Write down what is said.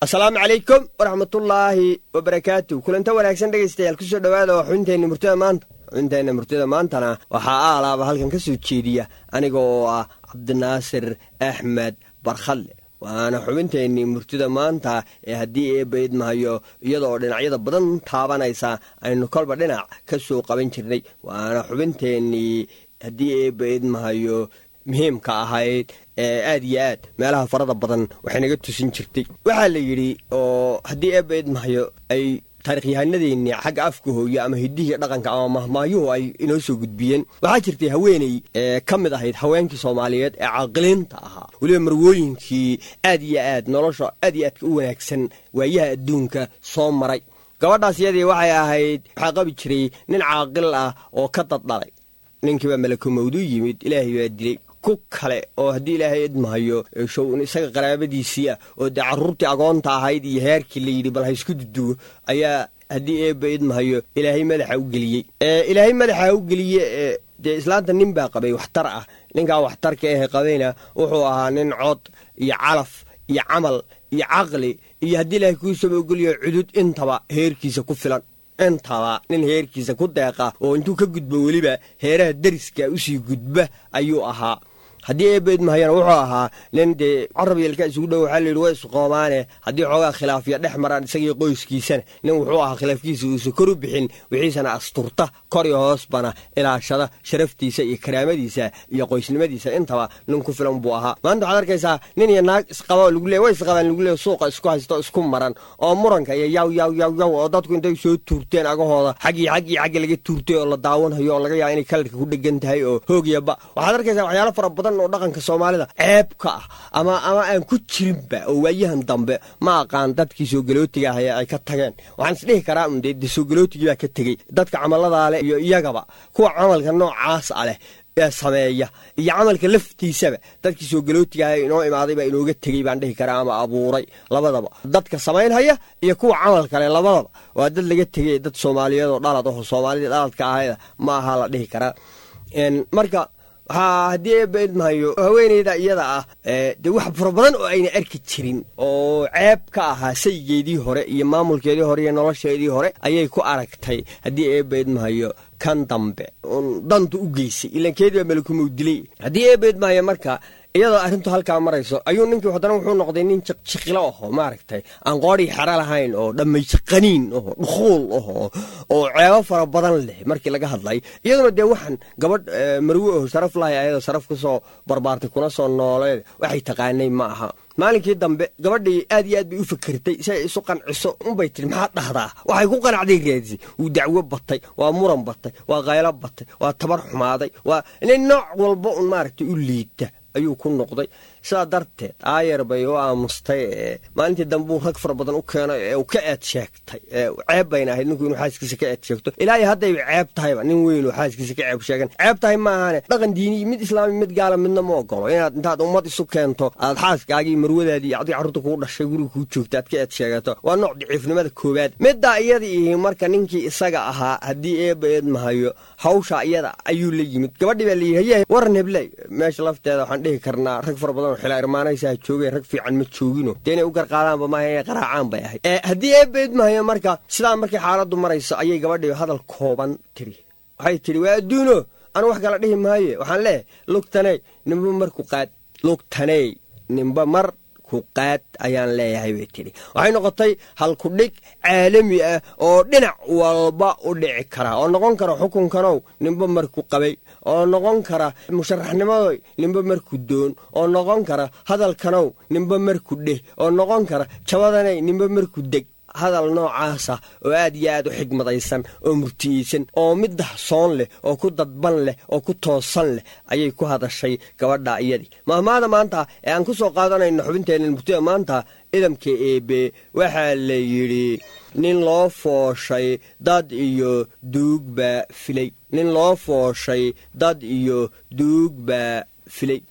السلام عليكم ورحمة الله وبركاته. كلنتا wanaagsan dhageystayaal ku soo dhawaada xubinteena murtida maanta. Xubinteena murtida maantana waxa aalaaba halkan ka soo jeediya aniga oo ah Cabdinaasir Axmed Barkhalle. waana xubinteena murtida maanta ee hadii ay bayd maayo iyadoo dhinacyada badan taabanaysa aynu kolba dhinac ka soo qaban jirnay. waana xubinteena hadii ay bayd maayo muhiimka ahayd aad iyo aad meelaha farada badan waxay naga tusin jirtay. waxa la yiri oo hadii ay bayd maayo ay taariikhyahanadeenni xagga afka hooyo ama hidihi dhaqanka ama mahmaayuhu ay inoo soo gudbiyeen. waxaa jirtay haweeney ka mid ahayd haweenkii Soomaaliyeed ee caqliinta ahaa, waliba marwooyinkii aad iyo aad nolosha aad iyo aad u wanaagsan waayaha adduunka soo maray. gabadhaas iyadii waxay ahayd waxa qabi jiray nin caaqil ah oo ka daddalay. ninkiiba malaku mawdu yimid, ilaahay baa dilay. ku kale oo hadii ilaahay idmahayo show isaga qaraabadiisii oo carruurtii agoonta ahayd iyo heerkii la yiri bal ha isku dudugo ayaa hadii ay idmahayo ilaahay madaxa u geliyay. ilaahay madaxa u geliyay islaanta nin baa qabay waxtar ah. ninka waxtarka ah qabayna wuxuu ahaa nin cod iyo calaf iyo camal iyo aqli iyo hadii ilaahay ku soo ogoliyo cudud intaba heerkiisa ku filan. intaba nin heerkiisa ku deeqa oo intuu ka gudbo waliba heeraha dariska u sii gudba ayuu ahaa. hadii ay bayd mahayana wuxuu ahaa nin carabiga ka isugu dhow waxa la yiri way isqoomaane hadii xoogaa khilaafiya dhex maraan isagii qoyskiisana nin wuxuu ahaa khilaafkiisa uu soo koru bixin wixiisana asturta kor iyo hoos bana ilaashada sharaftiisa iyo karaamadiisa iyo qoysnimadiisa intaba nin ku filan buu ahaa. maanta waxaad arkaysaa nin iyo naag isqaba lagu leeyahay way isqabaan lagu leeyahay suuqa isku haysto isku maran oo muranka iyo yaw oo dadku intay soo tuurteen agahooda xaggi laga tuurtay oo la daawanayo oo laga yaabo inay kalarka ku dhagan tahay oo hoogiyaba. waxaad arkaysaa waxyaalo fara badan oo dhaqanka Soomaalida ceeb ka ah ama aan ku jirinba oo waayahan dambe ma aqaan dadkii soo galootiga ah ay ka tageen. waxaan isdhihi karaa soo galootiga ka tagay dadka camalada leh iyo iyagaba kuwa camalka noocaas ah leh ee sameeya iyo camalka laftiisaba dadkii soo galootiga ah inoo imaaday baa inooga tagay baan dhihi karaa ama abuuray labadaba. dadka sameynaya iyo kuwa camalka leh labadaba waa dad laga tagay dad Soomaaliyeed oo dhalad oo Soomaalida dhaladka ahayd ma aha la dhihi karaa. marka hadii ay bayd maayo haweeneyda iyada ah wax fara badan oo ayna arki jirin oo ceeb ka ahaa saygeedii hore iyo maamulkeedii hore iyo nolosheedii hore ayay ku aragtay. hadii ay bayd maayo kan dambe dantu u geysay ilankeedii baa malaku mawdilay. hadii ay bayd maayo marka iyadoo arrintu halkaa marayso ayuu ninkii haddana wuxuu noqday nin jiqilo ah maaragtay aan qoori xara lahayn oo dhamayqaniin oo dhuxul oo ceebo fara badan leh markii laga hadlay. iyadoo waxaan gabadh marwo oo sharaf lahayd ayadoo sharaf ku soo barbaartay kuna soo nooleed waxay taqaanay ma aha. maalinkii dambe gabadhii aad iyo aad bay u fikirtay si ay isu qanciso unbay tiri maxaa dhahdaa waxay ku qanacday reedsi uu dacwo batay waa muran batay waa qaylo batay waa tabar xumaaday waa in nooc walba un maaragtay u liita ayuu ku noqday. sidaa darteed aayar bay u aamustay. maalintii dambe uu rag fara badan u keenay ee uu ka eed sheegtay. ceeb bayna ahayd ninku inuu xaaskiisa ka eed sheegto ilaa iyo hadday ceeb tahayba nin weyn oo xaaskiisa ka ceeb sheegan ceeb tahay ma ahane dhaqan diini mid islaami mid gaala midna ma ogolo inaad intaad ummad isu keento aad xaaskaagii marwadaadii iyo carruurta kugu dhashay guriga kuu joogta aad ka eed sheegato waa nooc daciifnimada koowaad. middaa iyadii marka ninkii isaga ahaa haddii eebaeed mahayo hawsha iyada ayuu la yimid. gabadhii baa layidhi waran hebley meesha lafteeda waxaan dhihi karnaa rag fara badan xilaa irmaanaysa joogay rag fiican ma joogino inay u garqaadaanba maaha inay qaraacaan bay ahayd. haddii ay bayd maayo marka sidaa markii xaaladdu marayso ayay gabadhii hadal kooban tiri. waxay tiri waa adduuno anu wax kala dhihi maaye waxaan leeyahay lugtaney nimba marku qaad lugtaney nimba mar ku qaad ayaan leeyahay bay tiri. waxay noqotay hal ku dhig caalami ah oo dhinac walba u dhici kara oo noqon kara xukunkanow nimba marku qabay oo noqon kara musharaxnimadoy nimba marku doon oo noqon kara hadalkanow nimba marku dheh oo noqon kara jabadanay nimba marku deg. hadal noocaasa oo aad iyo aad u xigmadaysan oo murtiyeysan oo mid dahsoon leh oo ku dadban leh oo ku toosan leh ayay ku hadashay gabadha iyadii. mahmaada maanta ee aan ku soo qaadanayno xubinteena murtida maanta idamka eebe waxaa la yidhi nin loo fooshay dad iyo duug baa filay. nin loo fooshay dad iyo duug baa filay.